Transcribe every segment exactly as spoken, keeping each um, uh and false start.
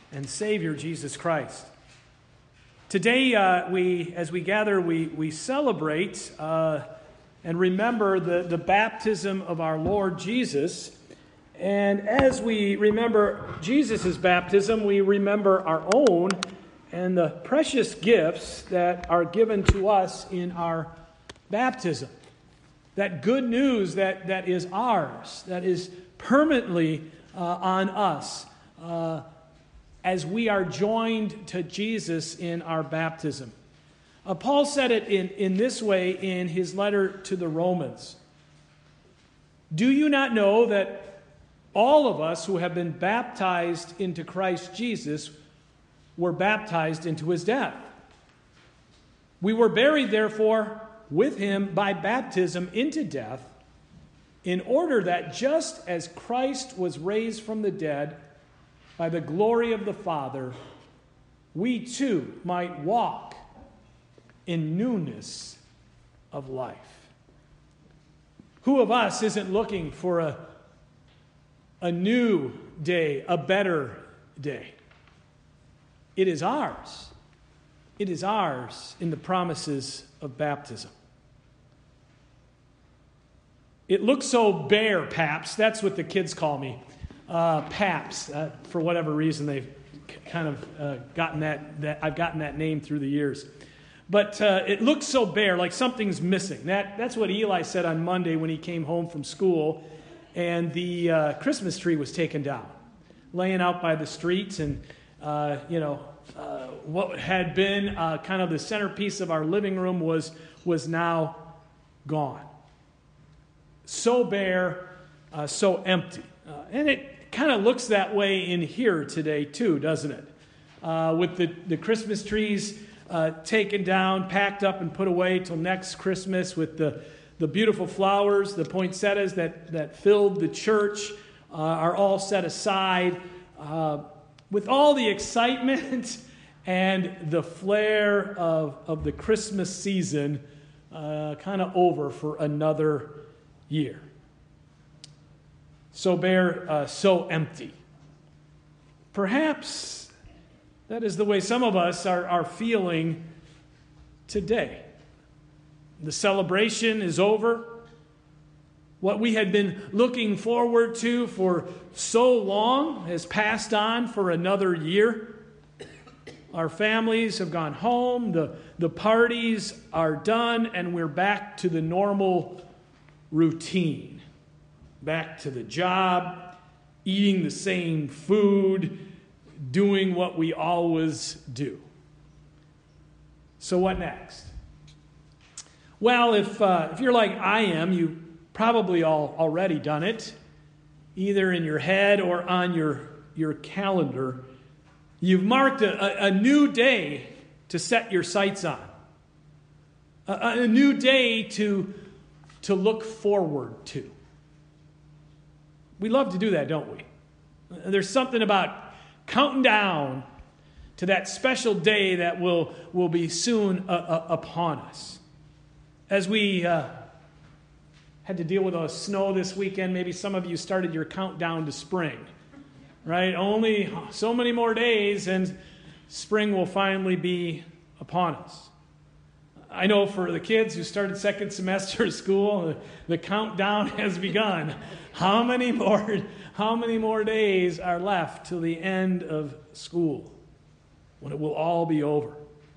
and Savior, Jesus Christ. Today, uh, we, as we gather, we, we celebrate uh, and remember the, the baptism of our Lord Jesus. And as we remember Jesus' baptism, we remember our own and the precious gifts that are given to us in our baptism. That good news that, that is ours, that is permanently uh, on us uh, as we are joined to Jesus in our baptism. Uh, Paul said it in, in this way in his letter to the Romans. Do you not know that all of us who have been baptized into Christ Jesus were baptized into his death? We were buried, therefore, with him by baptism into death, in order that just as Christ was raised from the dead by the glory of the Father, we too might walk in newness of life. Who of us isn't looking for a, a new day, a better day? It is ours. It is ours in the promises of baptism. It looks so bare, Paps. That's what the kids call me. Uh, Paps. Uh, for whatever reason, they've kind of uh, gotten that, that. I've gotten that name through the years. But uh, it looks so bare, like something's missing. That, that's what Eli said on Monday when he came home from school, and the uh, Christmas tree was taken down, laying out by the streets, and uh, you know uh, what had been uh, kind of the centerpiece of our living room was was now gone. So bare, uh, so empty. Uh, and it kind of looks that way in here today too, doesn't it? Uh, with the, the Christmas trees uh, taken down, packed up and put away till next Christmas, with the, the beautiful flowers, the poinsettias that, that filled the church uh, are all set aside. Uh, with all the excitement and the flair of, of the Christmas season uh, kind of over for another year. So bare, uh, so empty. Perhaps that is the way some of us are, are feeling today. The celebration is over. What we had been looking forward to for so long has passed on for another year. Our families have gone home, the, the parties are done, and we're back to the normal routine. Back to the job, eating the same food, doing what we always do. So what next? Well, if uh, if you're like I am, you probably all already done it, either in your head or on your, your calendar. You've marked a, a, a new day to set your sights on. A, a new day to, to look forward to. We love to do that, don't we? There's something about counting down to that special day that will, will be soon uh, uh, upon us. As we uh, had to deal with a snow this weekend, maybe some of you started your countdown to spring, right? Only so many more days and spring will finally be upon us. I know for the kids who started second semester of school, the, the countdown has begun. How many more, how many more days are left till the end of school, when it will all be over?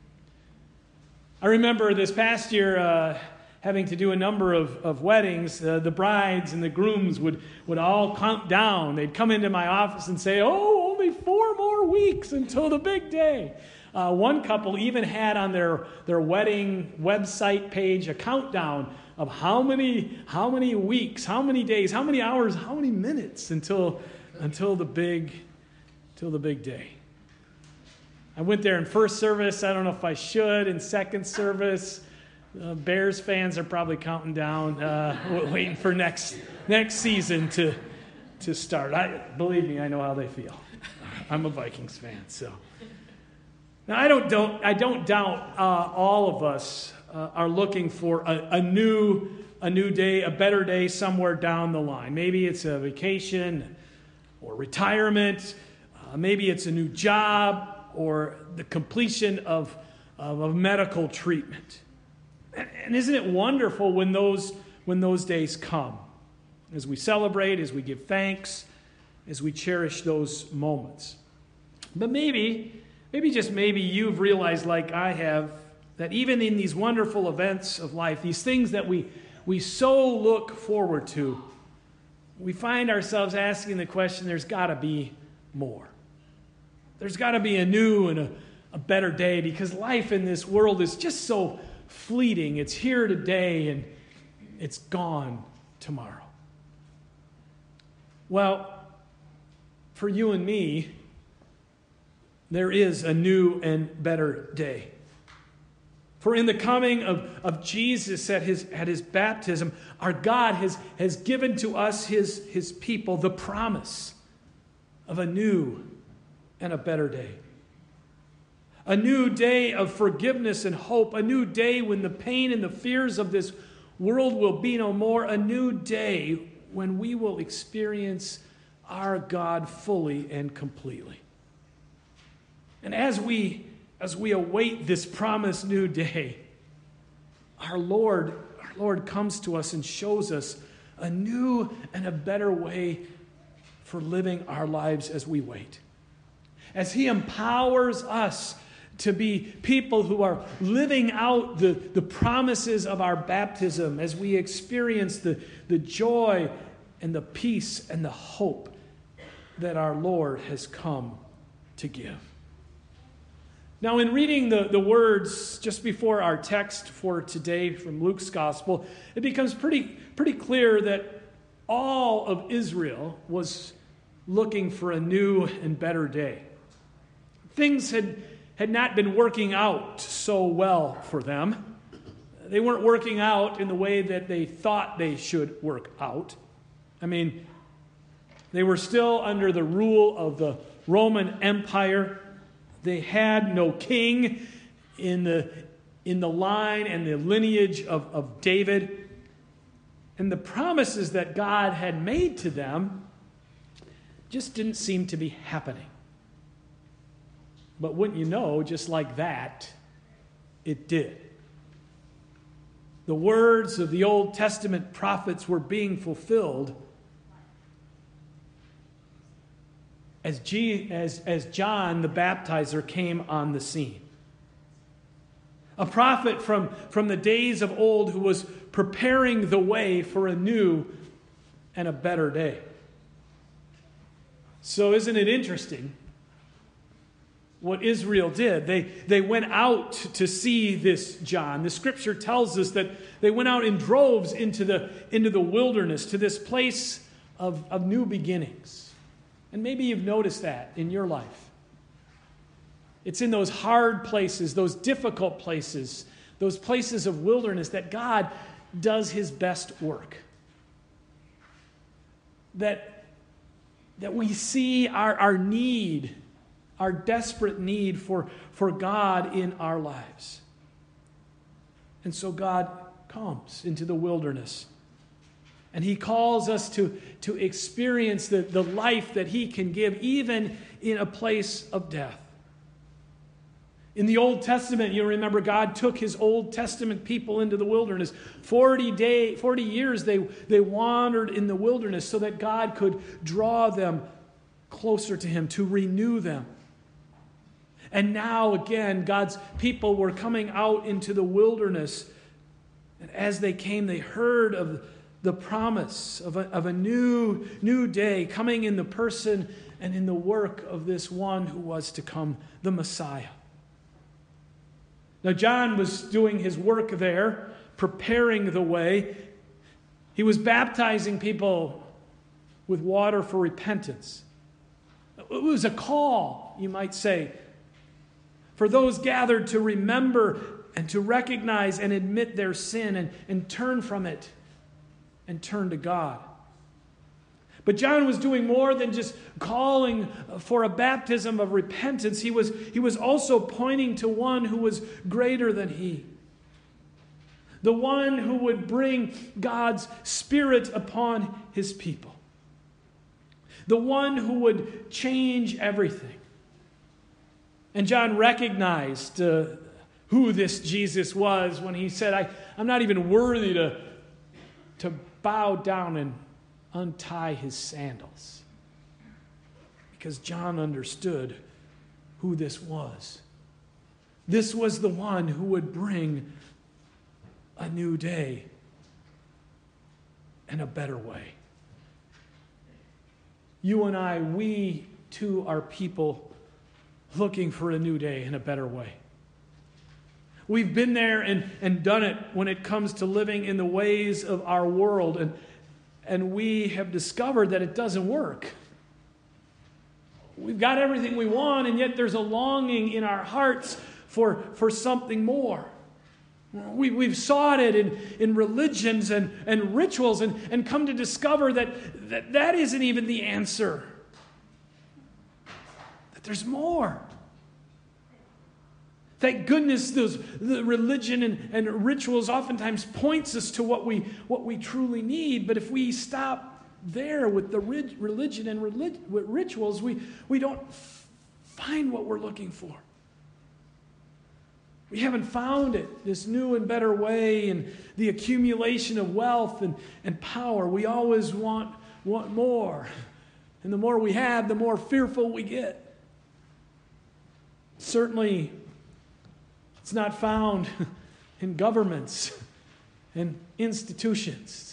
I remember this past year uh, having to do a number of, of weddings. Uh, the brides and the grooms would, would all count down. They'd come into my office and say, oh, only four more weeks until the big day. Uh, one couple even had on their, their wedding website page a countdown of how many how many weeks, how many days, how many hours, how many minutes until until the big until the big day. I went there in first service. I don't know if I should. In second service, uh, Bears fans are probably counting down, uh, waiting for next next season to to start. I believe me, I know how they feel. I'm a Vikings fan, so. Now, I don't, don't, I don't doubt uh, all of us uh, are looking for a, a new a new day, a better day somewhere down the line. Maybe it's a vacation or retirement. Uh, Uh, maybe it's a new job or the completion of, of, of medical treatment. And, and isn't it wonderful when those, when those days come? As we celebrate, as we give thanks, as we cherish those moments. But maybe, maybe just maybe you've realized, like I have, that even in these wonderful events of life, these things that we, we so look forward to, we find ourselves asking the question, there's got to be more. There's got to be a new and a, a better day, because life in this world is just so fleeting. It's here today and it's gone tomorrow. Well, for you and me, there is a new and better day. For in the coming of, of Jesus at his, at his baptism, our God has, has given to us, his, his people, the promise of a new and a better day. A new day of forgiveness and hope. A new day when the pain and the fears of this world will be no more. A new day when we will experience our God fully and completely. And as we as we await this promised new day, our Lord, our Lord comes to us and shows us a new and a better way for living our lives as we wait. As he empowers us to be people who are living out the, the promises of our baptism, as we experience the, the joy and the peace and the hope that our Lord has come to give. Now, in reading the, the words just before our text for today from Luke's Gospel, it becomes pretty, pretty clear that all of Israel was looking for a new and better day. Things had, had not been working out so well for them. They weren't working out in the way that they thought they should work out. I mean, they were still under the rule of the Roman Empire. They had no king in the, in the line and the lineage of, of David. And the promises that God had made to them just didn't seem to be happening. But wouldn't you know, just like that, it did. The words of the Old Testament prophets were being fulfilled As, G, as, as John the Baptizer came on the scene. A prophet from, from the days of old who was preparing the way for a new and a better day. So isn't it interesting what Israel did? They, they went out to see this John. The scripture tells us that they went out in droves into the, into the wilderness, to this place of, of new beginnings. And maybe you've noticed that in your life. It's in those hard places, those difficult places, those places of wilderness that God does his best work. That, that we see our, our need, our desperate need for, for God in our lives. And so God comes into the wilderness. And he calls us to, to experience the, the life that he can give, even in a place of death. In the Old Testament, you remember God took his Old Testament people into the wilderness. forty, day, forty years they, they wandered in the wilderness so that God could draw them closer to him, to renew them. And now again, God's people were coming out into the wilderness. And as they came, they heard of the promise of a, of a new, new day coming in the person and in the work of this one who was to come, the Messiah. Now, John was doing his work there, preparing the way. He was baptizing people with water for repentance. It was a call, you might say, for those gathered to remember and to recognize and admit their sin and, and turn from it and turn to God. But John was doing more than just calling for a baptism of repentance. He was, he was also pointing to one who was greater than he. The one who would bring God's Spirit upon his people. the one who would change everything. And John recognized uh, who this Jesus was when he said, I, I'm not even worthy to, to bow down and untie his sandals. Because John understood who this was. This was the one who would bring a new day and a better way. You and I, we too are people looking for a new day and a better way. We've been there and, and done it when it comes to living in the ways of our world, and, and we have discovered that it doesn't work. We've got everything we want, and yet there's a longing in our hearts for, for something more. We, we've sought it in, in religions and, and rituals and, and come to discover that, that that isn't even the answer. That there's more. Thank goodness those the religion and, and rituals oftentimes points us to what we, what we truly need. But if we stop there with the religion and relig- with rituals, we, we don't find what we're looking for. We haven't found it, this new and better way, and the accumulation of wealth and, and power. We always want, want more. And the more we have, the more fearful we get. Certainly, it's not found in governments and institutions.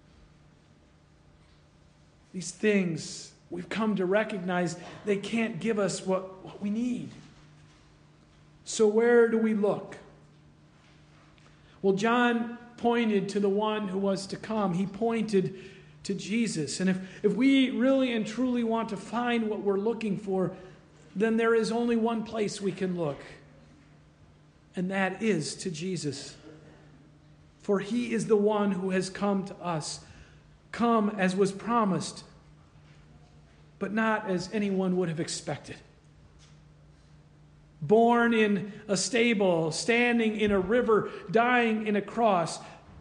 These things, we've come to recognize they can't give us what, what we need. So where do we look? Well, John pointed to the one who was to come. He pointed to Jesus. And if, if we really and truly want to find what we're looking for, then there is only one place we can look. And that is to Jesus. For he is the one who has come to us. Come as was promised, but not as anyone would have expected. Born in a stable, standing in a river, dying in a cross.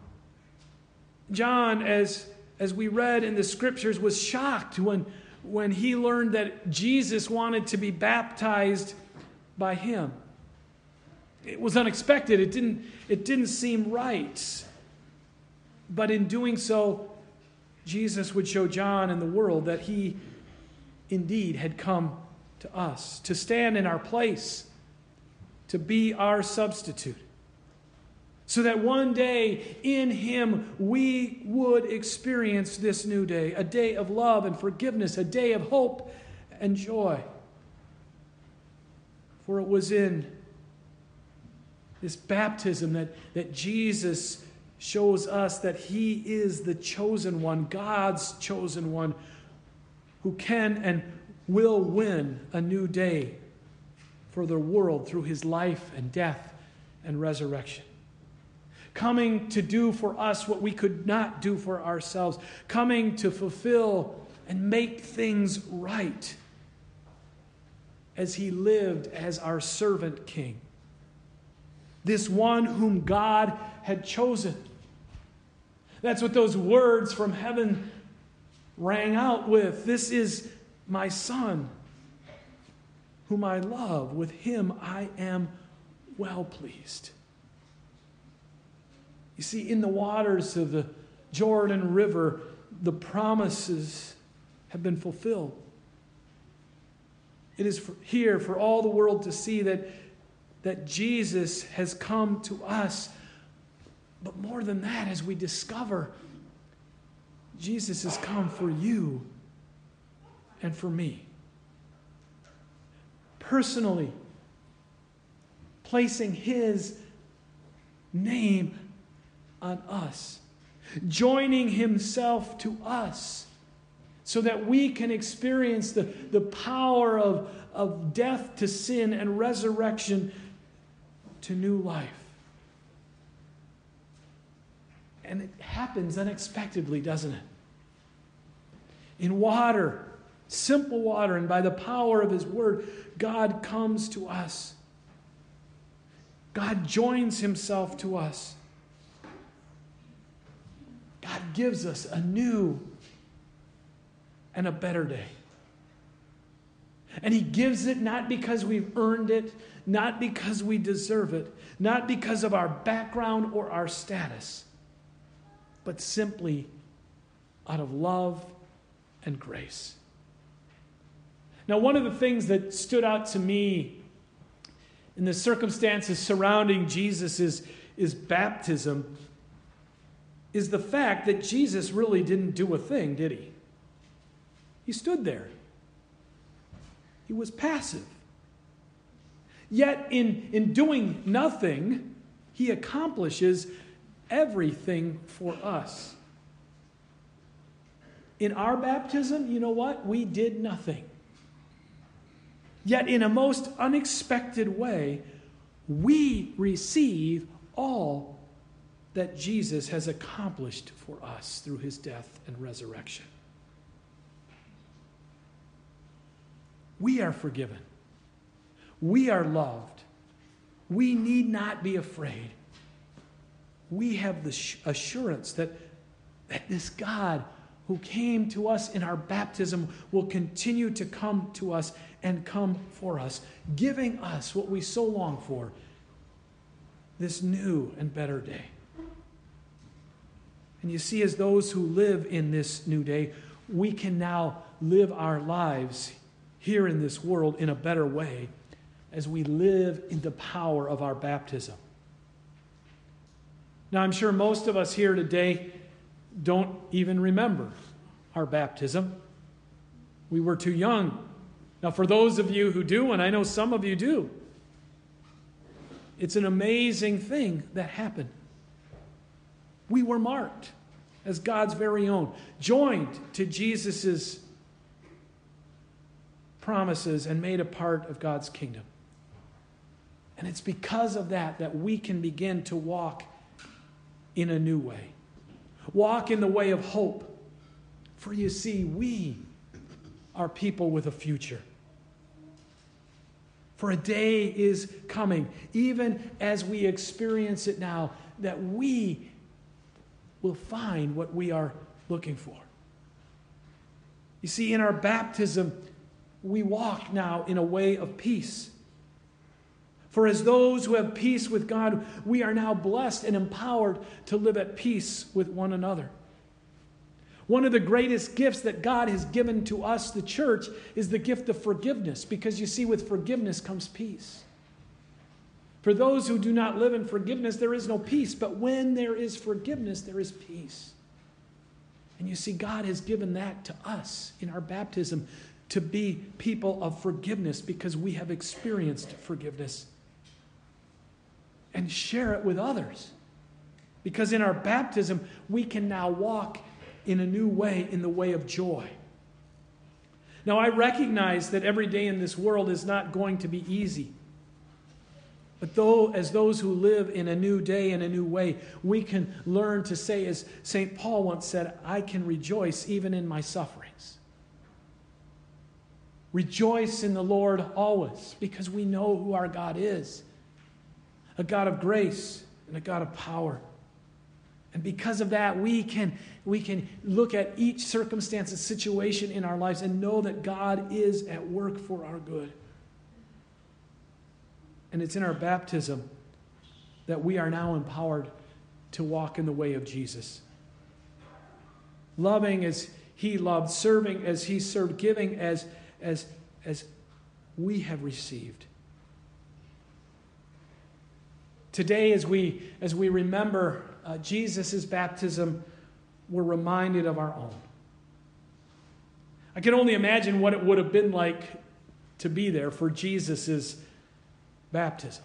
John, as, as we read in the scriptures, was shocked when, when he learned that Jesus wanted to be baptized by him. It was unexpected. It didn't, it didn't seem right. But in doing so, Jesus would show John and the world that he indeed had come to us, to stand in our place, to be our substitute, so that one day in him we would experience this new day, a day of love and forgiveness, a day of hope and joy. For it was in this baptism that, that Jesus shows us that he is the chosen one, God's chosen one, who can and will win a new day for the world through his life and death and resurrection. Coming to do for us what we could not do for ourselves. Coming to fulfill and make things right as he lived as our servant king. This one whom God had chosen. That's what those words from heaven rang out with. This is my son, whom I love. With him I am well pleased. You see, in the waters of the Jordan River, the promises have been fulfilled. It is for, here for all the world to see that, that Jesus has come to us. But more than that, as we discover, Jesus has come for you and for me. Personally, placing his name on us, joining himself to us, so that we can experience the, the power of, of death to sin and resurrection to new life. And it happens unexpectedly, doesn't it? In water, simple water, and by the power of his word, God comes to us. God joins himself to us. God gives us a new and a better day. And he gives it not because we've earned it, not because we deserve it, not because of our background or our status, but simply out of love and grace. Now, one of the things that stood out to me in the circumstances surrounding Jesus' is baptism is the fact that Jesus really didn't do a thing, did he? He stood there. He was passive. Yet in, in doing nothing, he accomplishes everything for us. In our baptism, you know what? We did nothing. Yet in a most unexpected way, we receive all that Jesus has accomplished for us through his death and resurrection. We are forgiven. We are loved. We need not be afraid. We have the assurance that, that this God who came to us in our baptism will continue to come to us and come for us, giving us what we so long for, this new and better day. And you see, as those who live in this new day, we can now live our lives here in this world in a better way as we live in the power of our baptism. Now, I'm sure most of us here today don't even remember our baptism. We were too young. Now, for those of you who do, and I know some of you do, it's an amazing thing that happened. We were marked as God's very own, joined to Jesus' promises and made a part of God's kingdom. And it's because of that that we can begin to walk in a new way. Walk in the way of hope. For you see, we are people with a future. For a day is coming, even as we experience it now, that we will find what we are looking for. You see, in our baptism, we walk now in a way of peace. For as those who have peace with God, we are now blessed and empowered to live at peace with one another. One of the greatest gifts that God has given to us, the church, is the gift of forgiveness. Because you see, with forgiveness comes peace. For those who do not live in forgiveness, there is no peace. But when there is forgiveness, there is peace. And you see, God has given that to us in our baptism to be people of forgiveness because we have experienced forgiveness. And share it with others. Because in our baptism, we can now walk in a new way, in the way of joy. Now, I recognize that every day in this world is not going to be easy. But though, as those who live in a new day, in a new way, we can learn to say, as Saint Paul once said, I can rejoice even in my sufferings. Rejoice in the Lord always, because we know who our God is. A God of grace and a God of power. And because of that, we can, we can look at each circumstance and situation in our lives and know that God is at work for our good. And it's in our baptism that we are now empowered to walk in the way of Jesus. Loving as he loved, serving as he served, giving as, as, as we have received. Today, as we, as we remember uh, Jesus' baptism, we're reminded of our own. I can only imagine what it would have been like to be there for Jesus' baptism.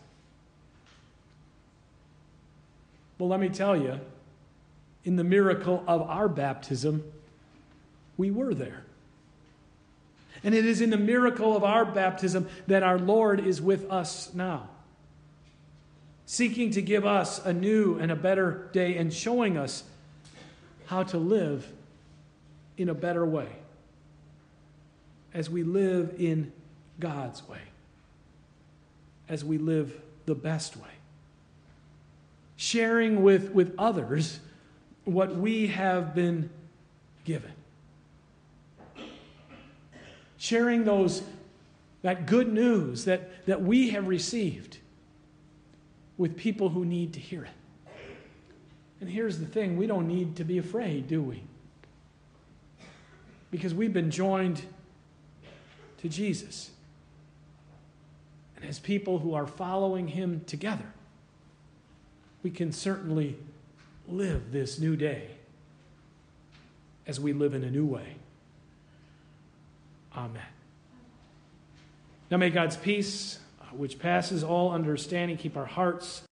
Well, let me tell you, in the miracle of our baptism, we were there. And it is in the miracle of our baptism that our Lord is with us now, seeking to give us a new and a better day and showing us how to live in a better way as we live in God's way, as we live the best way, sharing with, with others what we have been given, sharing those that good news that, that we have received with people who need to hear it. And here's the thing, we don't need to be afraid, do we? Because we've been joined to Jesus. And as people who are following him together, we can certainly live this new day as we live in a new way. Amen. Now may God's peace, which passes all understanding, keep our hearts